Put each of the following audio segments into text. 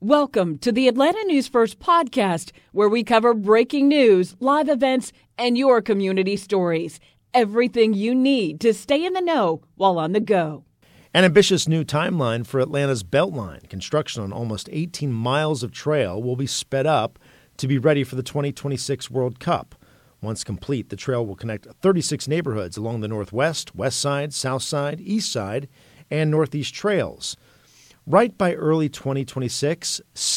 Welcome to the Atlanta News First podcast, where we cover breaking news, live events, and your community stories. Everything you need to stay in the know while on the go. An ambitious new timeline for Atlanta's Beltline. Construction on almost 18 miles of trail will be sped up to be ready for the 2026 World Cup. Once complete, the trail will connect 36 neighborhoods along the Northwest, West Side, South Side, East Side, and Northeast trails. Right by early 2026,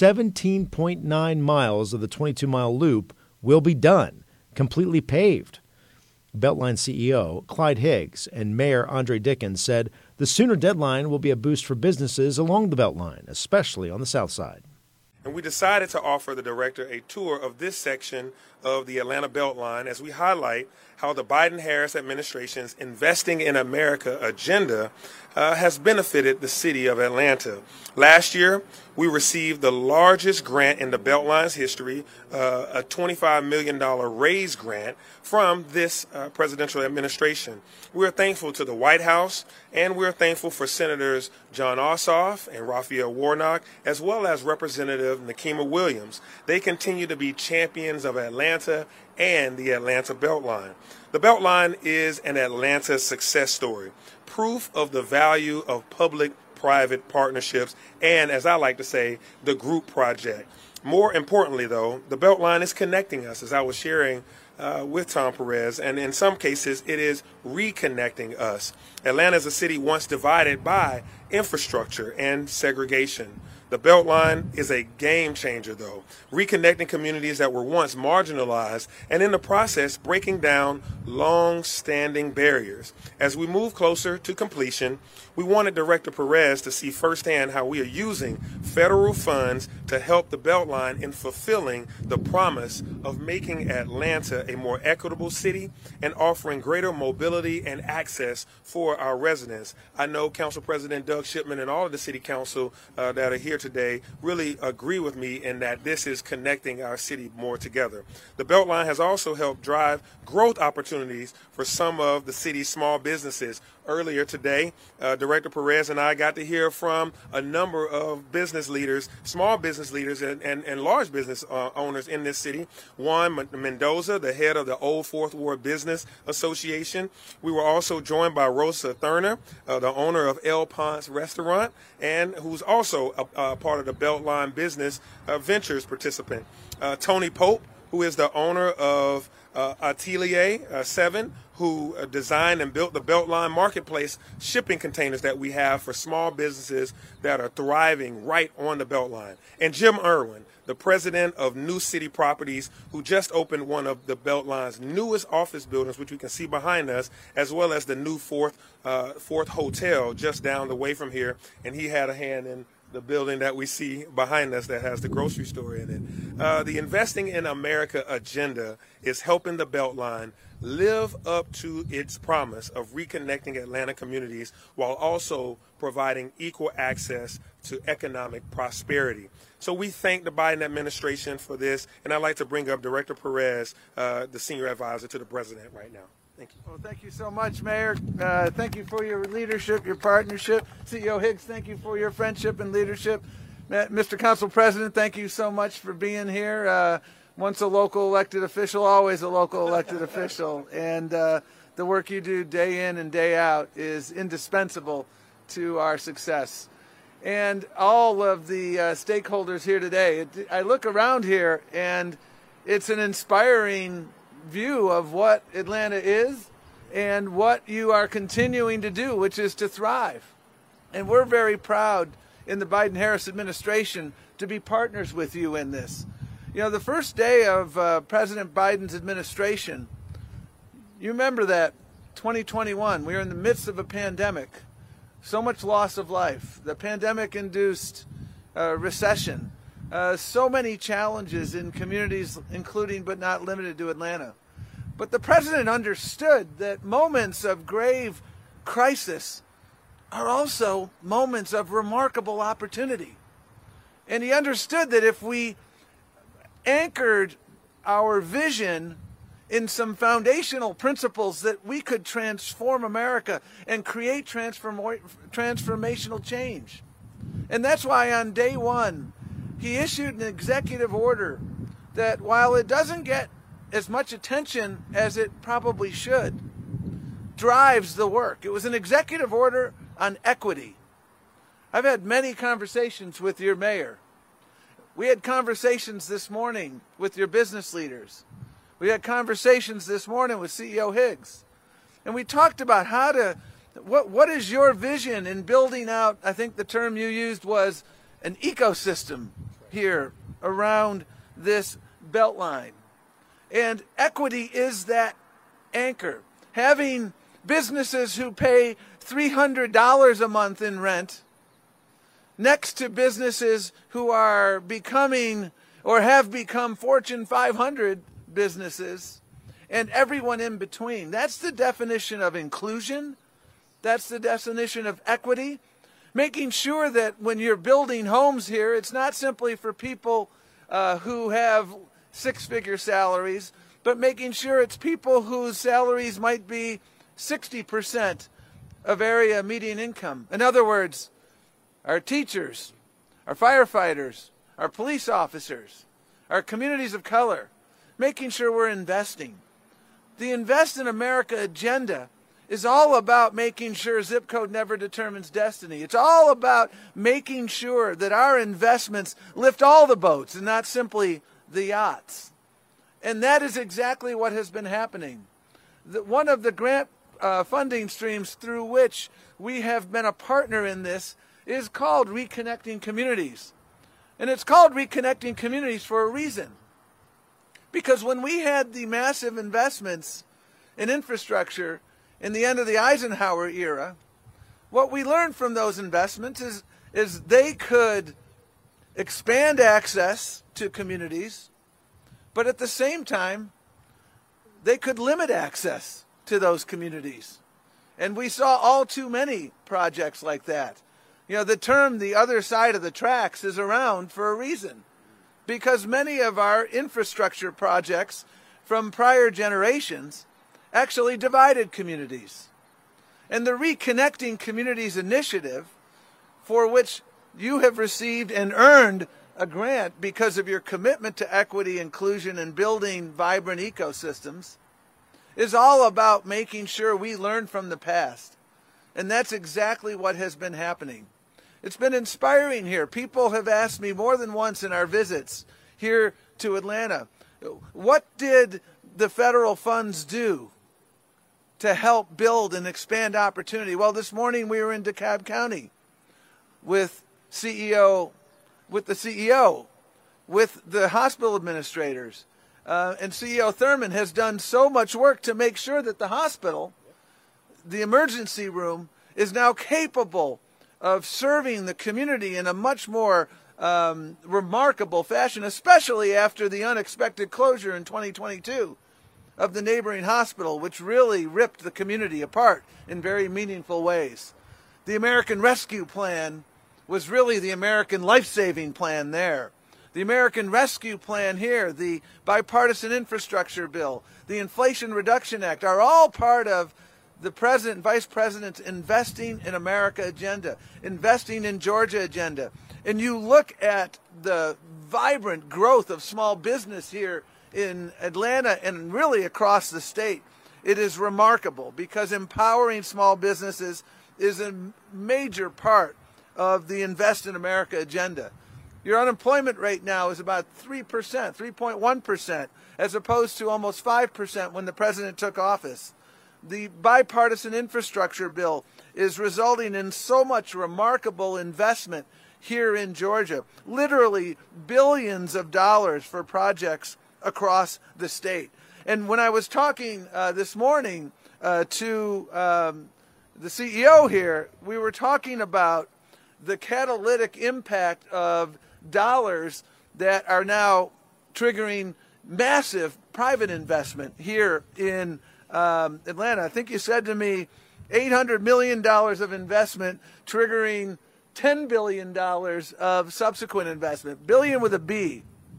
17.9 miles of the 22-mile loop will be done, completely paved. Beltline CEO Clyde Higgs and Mayor Andre Dickens said the sooner deadline will be a boost for businesses along the Beltline, especially on the South Side. And we decided to offer the director a tour of this section of the Atlanta Beltline as we highlight how the Biden-Harris administration's Investing in America agenda has benefited the city of Atlanta. Last year, we received the largest grant in the Beltline's history, a $25 million raise grant from this presidential administration. We're thankful to the White House, and we're thankful for Senators Jon Ossoff and Raphael Warnock, as well as Representative Nikema Williams. They continue to be champions of Atlanta and the Atlanta Beltline. The Beltline is an Atlanta success story, proof of the value of public-private partnerships and, as I like to say, the group project. More importantly, though, the Beltline is connecting us, as I was sharing with Tom Perez, and in some cases, it is reconnecting us. Atlanta is a city once divided by infrastructure and segregation. The Beltline is a game changer, though, reconnecting communities that were once marginalized and in the process breaking down long-standing barriers. As we move closer to completion, we wanted Director Perez to see firsthand how we are using federal funds to help the Beltline in fulfilling the promise of making Atlanta a more equitable city and offering greater mobility and access for our residents. I know Council President Doug Shipman and all of the City Council that are here today really agree with me in that this is connecting our city more together. The Beltline has also helped drive growth opportunities for some of the city's small businesses. Earlier today, Director Perez and I got to hear from a number of business leaders, small business leaders and large business owners in this city. Juan Mendoza, the head of the Old Fourth Ward Business Association. We were also joined by Rosa Thurner, the owner of El Ponce Restaurant, and who's also a part of the Beltline Business Ventures participant. Tony Pope, who is the owner of Atelier 7, who designed and built the Beltline Marketplace shipping containers that we have for small businesses that are thriving right on the Beltline. And Jim Irwin, the president of New City Properties, who just opened one of the Beltline's newest office buildings, which we can see behind us, as well as the new Fourth Hotel just down the way from here. And he had a hand in the building that we see behind us that has the grocery store in it. The Investing in America agenda is helping the Beltline live up to its promise of reconnecting Atlanta communities while also providing equal access to economic prosperity. So we thank the Biden administration for this, and I'd like to bring up Director Perez, the senior advisor to the president right now. Thank you. Well, thank you so much, Mayor. Thank you for your leadership, your partnership. CEO Higgs, thank you for your friendship and leadership. Mr. Council President, thank you so much for being here. Once a local elected official, always a local elected official. And the work you do day in and day out is indispensable to our success. And all of the stakeholders here today, I look around here and it's an inspiring view of what Atlanta is and what you are continuing to do, which is to thrive. And we're very proud in the Biden-Harris administration to be partners with you in this. You know, the first day of President Biden's administration, you remember that, 2021, we were in the midst of a pandemic, so much loss of life. The pandemic-induced recession. So many challenges in communities, including but not limited to Atlanta. But the president understood that moments of grave crisis are also moments of remarkable opportunity. And he understood that if we anchored our vision in some foundational principles, that we could transform America and create transformational change. And that's why on day one, he issued an executive order that, while it doesn't get as much attention as it probably should, drives the work. It was an executive order on equity. I've had many conversations with your mayor. We had conversations this morning with your business leaders. We had conversations this morning with CEO Higgs. And we talked about what is your vision in building out, I think the term you used was an ecosystem here around this Beltline. And equity is that anchor. Having businesses who pay $300 a month in rent next to businesses who are becoming or have become Fortune 500 businesses, and everyone in between. That's the definition of inclusion. That's the definition of equity. Making sure that when you're building homes here, it's not simply for people who have six-figure salaries, but making sure it's people whose salaries might be 60% of area median income. In other words, our teachers, our firefighters, our police officers, our communities of color, making sure we're investing. The Invest in America agenda is all about making sure zip code never determines destiny. It's all about making sure that our investments lift all the boats and not simply the yachts. And that is exactly what has been happening. One of the grant funding streams through which we have been a partner in this is called Reconnecting Communities. And it's called Reconnecting Communities for a reason. Because when we had the massive investments in infrastructure in the end of the Eisenhower era, what we learned from those investments is they could expand access to communities, but at the same time, they could limit access to those communities. And we saw all too many projects like that. You know, the term the other side of the tracks is around for a reason. Because many of our infrastructure projects from prior generations actually divided communities. And the Reconnecting Communities initiative, for which you have received and earned a grant because of your commitment to equity, inclusion, and building vibrant ecosystems, is all about making sure we learn from the past. And that's exactly what has been happening. It's been inspiring here. People have asked me more than once in our visits here to Atlanta, what did the federal funds do to help build and expand opportunity? Well, this morning we were in DeKalb County with the CEO, with the hospital administrators. And CEO Thurman has done so much work to make sure that the hospital, the emergency room, is now capable of serving the community in a much more remarkable fashion, especially after the unexpected closure in 2022 of the neighboring hospital, which really ripped the community apart in very meaningful ways. The American Rescue Plan was really the American life-saving plan there. The American Rescue Plan here, the bipartisan infrastructure bill, the Inflation Reduction Act are all part of the President and Vice President's Investing in America agenda, Investing in Georgia agenda. And you look at the vibrant growth of small business here in Atlanta and really across the state. It is remarkable because empowering small businesses is a major part of the Invest in America agenda. Your unemployment rate now is about 3%, 3.1%, as opposed to almost 5% when the president took office. The bipartisan infrastructure bill is resulting in so much remarkable investment here in Georgia, literally billions of dollars for projects across the state. And when I was talking this morning to the CEO here, we were talking about the catalytic impact of dollars that are now triggering massive private investment here in Atlanta. I think you said to me $800 million of investment triggering $10 billion of subsequent investment. Billion with a B.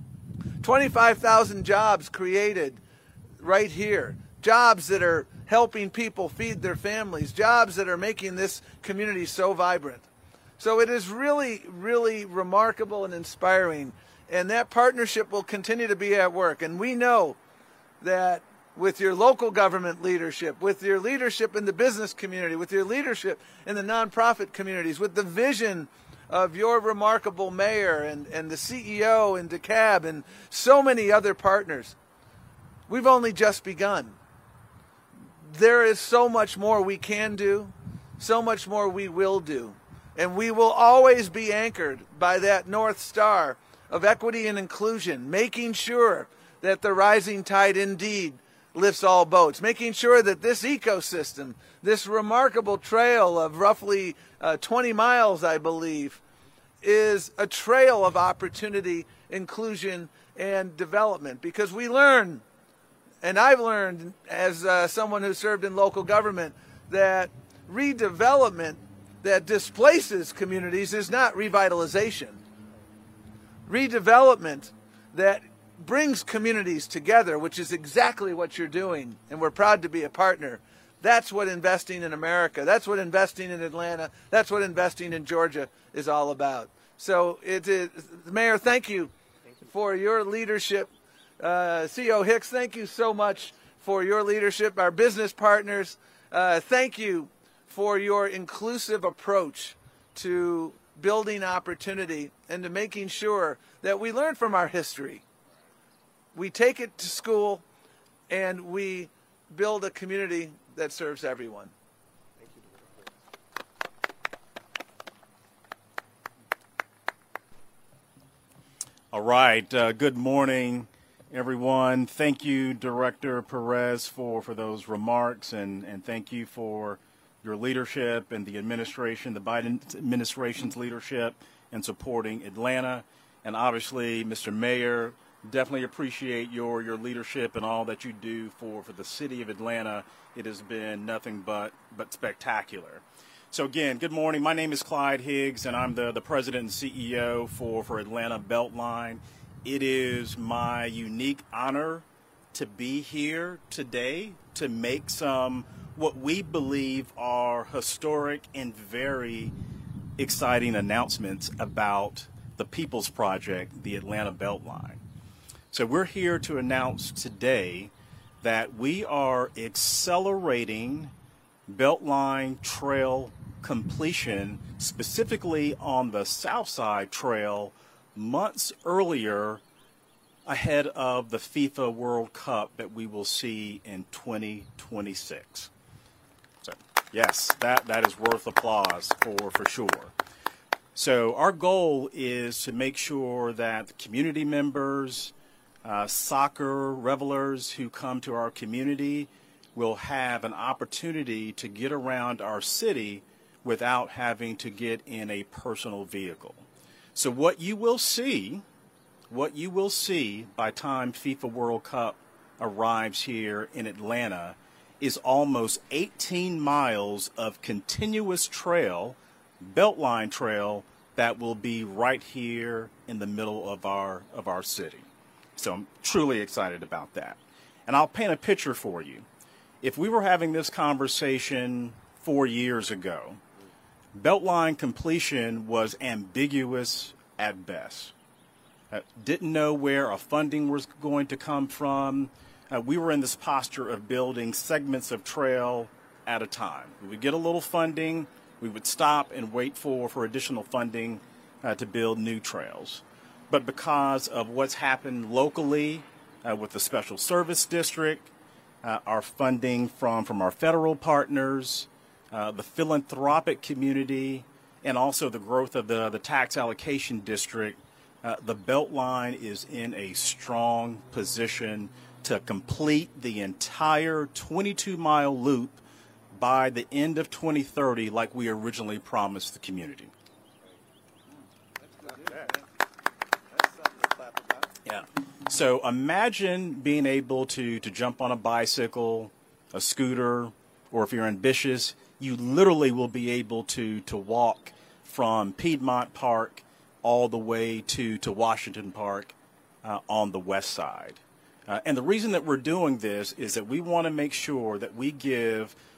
25,000 jobs created right here. Jobs that are helping people feed their families. Jobs that are making this community so vibrant. So it is really, really remarkable and inspiring. And that partnership will continue to be at work. And we know that with your local government leadership, with your leadership in the business community, with your leadership in the nonprofit communities, with the vision of your remarkable mayor and the CEO in DeKalb and so many other partners, we've only just begun. There is so much more we can do, so much more we will do. And we will always be anchored by that North Star of equity and inclusion, making sure that the rising tide indeed lifts all boats, making sure that this ecosystem, this remarkable trail of roughly 20 miles, I believe, is a trail of opportunity, inclusion, and development. Because we learn, and I've learned as someone who served in local government, that redevelopment that displaces communities is not revitalization. Redevelopment that brings communities together, which is exactly what you're doing, and we're proud to be a partner. That's what investing in America, that's what investing in Atlanta, that's what investing in Georgia is all about. So it is, Mayor, thank you for your leadership. CEO Hicks, thank you so much for your leadership. Our business partners, thank you for your inclusive approach to building opportunity and to making sure that we learn from our history. We take it to school and we build a community that serves everyone. All right. Good morning, everyone. Thank you, Director Perez, for those remarks, and thank you for your leadership and the administration, the Biden administration's leadership in supporting Atlanta. And obviously, Mr. Mayor, definitely appreciate your leadership and all that you do for the city of Atlanta. It has been nothing but spectacular. So again, good morning. My name is Clyde Higgs, and I'm the president and CEO for Atlanta Beltline. It is my unique honor to be here today to make some what we believe are historic and very exciting announcements about the People's Project, the Atlanta Beltline. So we're here to announce today that we are accelerating Beltline Trail completion, specifically on the South Side Trail, months earlier ahead of the FIFA World Cup that we will see in 2026. So, yes, that is worth applause for sure. So our goal is to make sure that community members, soccer revelers who come to our community will have an opportunity to get around our city without having to get in a personal vehicle. So what you will see by time FIFA World Cup arrives here in Atlanta is almost 18 miles of continuous trail, Beltline Trail, that will be right here in the middle of our city. So I'm truly excited about that. And I'll paint a picture for you. If we were having this conversation 4 years ago, Beltline completion was ambiguous at best. Didn't know where our funding was going to come from. We were in this posture of building segments of trail at a time. We would get a little funding, we would stop and wait for additional funding to build new trails. But because of what's happened locally with the Special Service District, our funding from our federal partners, the philanthropic community, and also the growth of the tax allocation district, the Beltline is in a strong position to complete the entire 22-mile loop by the end of 2030 like we originally promised the community. Yeah. So imagine being able to jump on a bicycle, a scooter, or if you're ambitious, you literally will be able to walk from Piedmont Park all the way to Washington Park on the west side. And the reason that we're doing this is that we want to make sure that we give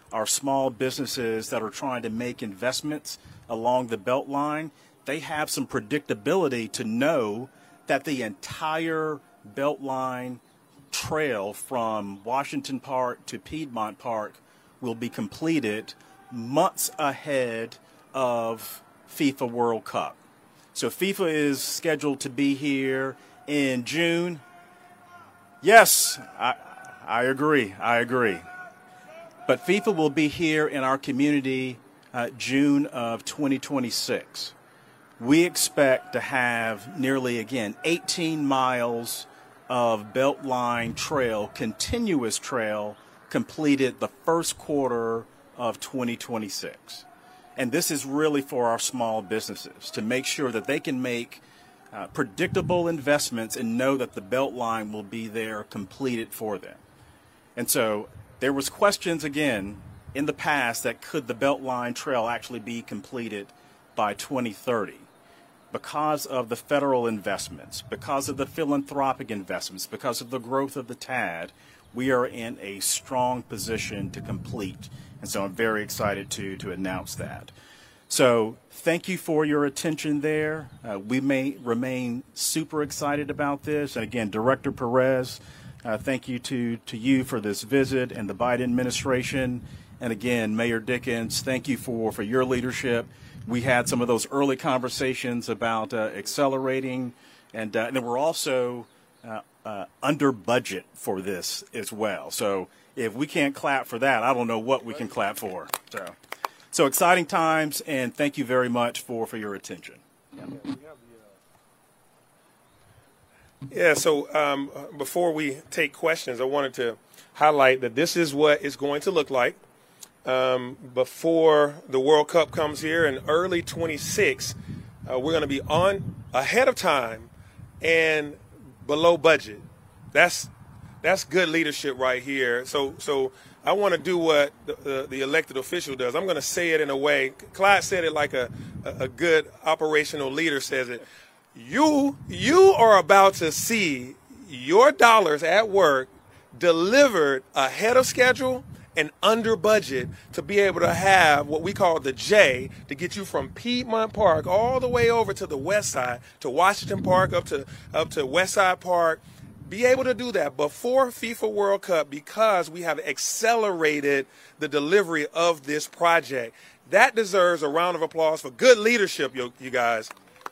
our small businesses that are trying to make investments along the Beltline, they have some predictability to know that the entire Beltline trail from Washington Park to Piedmont Park will be completed months ahead of FIFA World Cup. So FIFA is scheduled to be here in June. Yes, I agree. But FIFA will be here in our community June of 2026. We expect to have nearly, again, 18 miles of Beltline trail, continuous trail, completed the first quarter of 2026. And this is really for our small businesses to make sure that they can make predictable investments and know that the Beltline will be there completed for them. And so there was questions again in the past that could the Beltline trail actually be completed by 2030 because of the federal investments, because of the philanthropic investments, because of the growth of the TAD. We are in a strong position to complete. And so I'm very excited to announce that. So thank you for your attention there. We may remain super excited about this. And again, Director Perez, thank you to you for this visit and the Biden administration. And again, Mayor Dickens, thank you for your leadership. We had some of those early conversations about accelerating, and then we're also under budget for this as well. So if we can't clap for that, I don't know what we can clap for. So exciting times, and thank you very much for your attention. Yeah, so before we take questions, I wanted to highlight that this is what it's going to look like before the World Cup comes here in early 26. We're going to be on ahead of time and below budget. That's good leadership right here. So I want to do what the elected official does. I'm going to say it in a way. Clyde said it like a good operational leader says it. You are about to see your dollars at work delivered ahead of schedule and under budget to be able to have what we call the J to get you from Piedmont Park all the way over to the west side, to Washington Park, up to West Side Park. Be able to do that before FIFA World Cup because we have accelerated the delivery of this project. That deserves a round of applause for good leadership, you guys.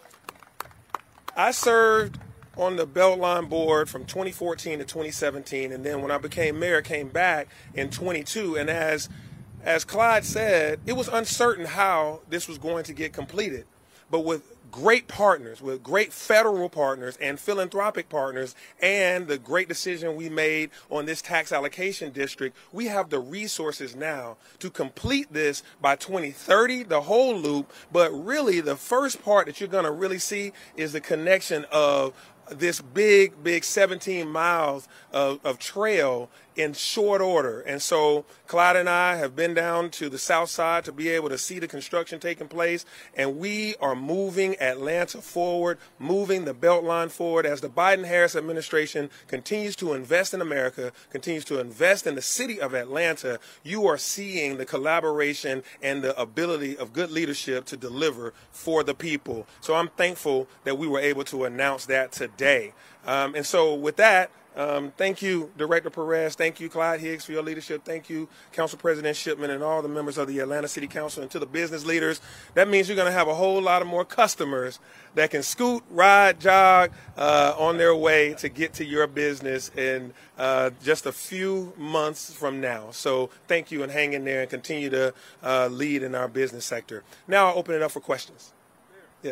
I served on the Beltline board from 2014 to 2017, and then when I became mayor, came back in 22. And as Clyde said, it was uncertain how this was going to get completed. But with great partners, with great federal partners and philanthropic partners, and the great decision we made on this tax allocation district, we have the resources now to complete this by 2030, the whole loop. But really, the first part that you're going to really see is the connection of this big 17 miles of trail in short order. And so Clyde and I have been down to the south side to be able to see the construction taking place, and we are moving Atlanta forward, moving the Beltline forward as the Biden-Harris administration continues to invest in America, continues to invest in the city of Atlanta. You are seeing the collaboration and the ability of good leadership to deliver for the people. So I'm thankful that we were able to announce that today. And so with that, thank you, Director Perez. Thank you, Clyde Higgs, for your leadership. Thank you, Council President Shipman, and all the members of the Atlanta City Council, and to the business leaders. That means you're going to have a whole lot of more customers that can scoot, ride, jog on their way to get to your business in just a few months from now. So thank you, and hang in there and continue to lead in our business sector. Now I'll open it up for questions. Yeah.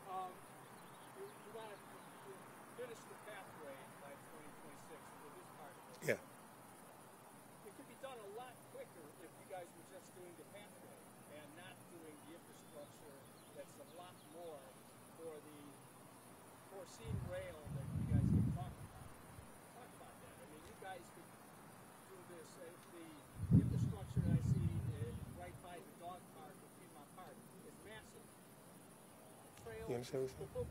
Yeah. It could be done a lot quicker if you guys were just doing the pathway and not doing the infrastructure that's a lot more for the foreseen rail that you guys keep talking about. Talk about that. I mean, you guys could do this. The infrastructure that I see right by the dog park at Piedmont Park is massive. Trail. You understand what I'm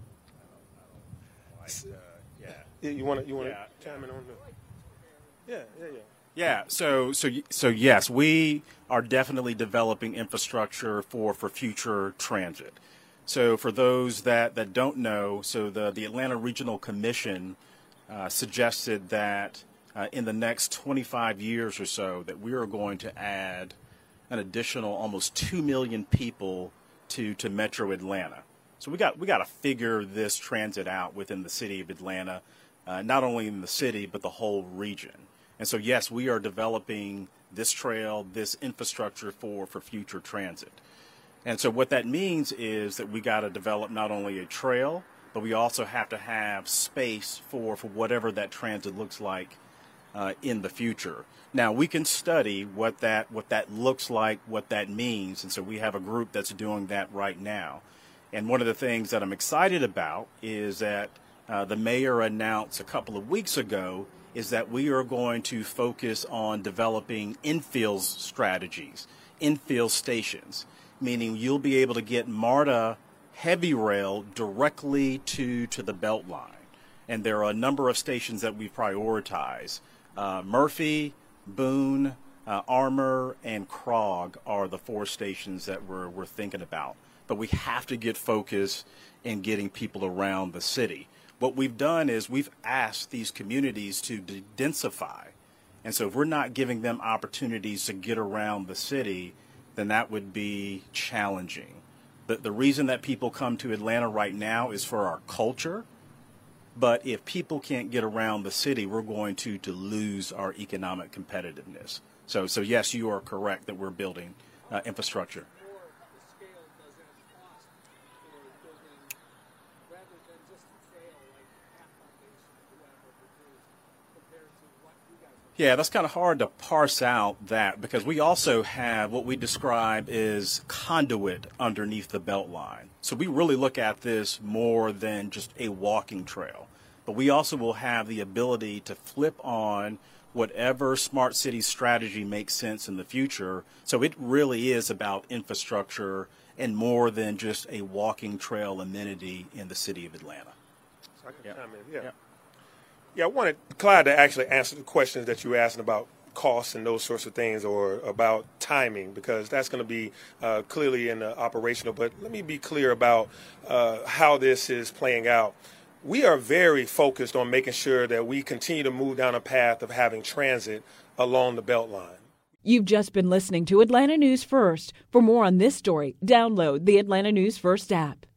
saying? Yeah. You want to chime in on that? Yeah. Yeah, so yes, we are definitely developing infrastructure for future transit. So for those that don't know, so the Atlanta Regional Commission suggested that in the next 25 years or so that we are going to add an additional almost 2 million people to Metro Atlanta. So we got to figure this transit out within the city of Atlanta, not only in the city but the whole region. And so yes, we are developing this trail, this infrastructure for future transit. And so what that means is that we got to develop not only a trail, but we also have to have space for whatever that transit looks like in the future. Now we can study what that looks like, what that means, and so we have a group that's doing that right now. And one of the things that I'm excited about is that the mayor announced a couple of weeks ago is that we are going to focus on developing infill strategies, infill stations, meaning you'll be able to get MARTA heavy rail directly to the Beltline. And there are a number of stations that we prioritize. Murphy, Boone, Armour, and Krog are the 4 stations that we're thinking about. But we have to get focused in getting people around the city. What we've done is we've asked these communities to densify. And so if we're not giving them opportunities to get around the city, then that would be challenging. The reason that people come to Atlanta right now is for our culture. But if people can't get around the city, we're going to lose our economic competitiveness. So yes, you are correct that we're building infrastructure. Yeah, that's kind of hard to parse out that because we also have what we describe as conduit underneath the Beltline. So we really look at this more than just a walking trail. But we also will have the ability to flip on whatever smart city strategy makes sense in the future. So it really is about infrastructure and more than just a walking trail amenity in the city of Atlanta. So I can comment, yeah. Yeah, I wanted Clyde to actually answer the questions that you were asking about costs and those sorts of things, or about timing, because that's going to be clearly in the operational. But let me be clear about how this is playing out. We are very focused on making sure that we continue to move down a path of having transit along the Beltline. You've just been listening to Atlanta News First. For more on this story, download the Atlanta News First app.